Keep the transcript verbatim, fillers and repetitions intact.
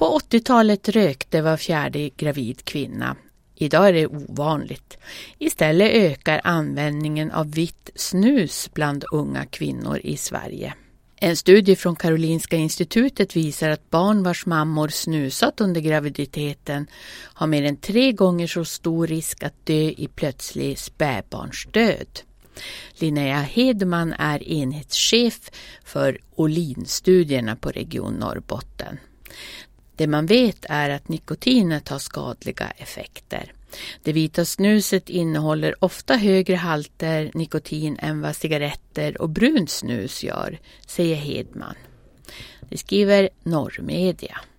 På åttiotalet rökte var fjärde gravid kvinna. Idag är det ovanligt. Istället ökar användningen av vitt snus bland unga kvinnor i Sverige. En studie från Karolinska institutet visar att barn vars mammor snusat under graviditeten har mer än tre gånger så stor risk att dö i plötslig spädbarnsdöd. Linnea Hedman är enhetschef för Olin-studierna på Region Norrbotten. Det man vet är att nikotinet har skadliga effekter. Det vita snuset innehåller ofta högre halter nikotin än vad cigaretter och brun snus gör, säger Hedman. Det skriver Norrmedia.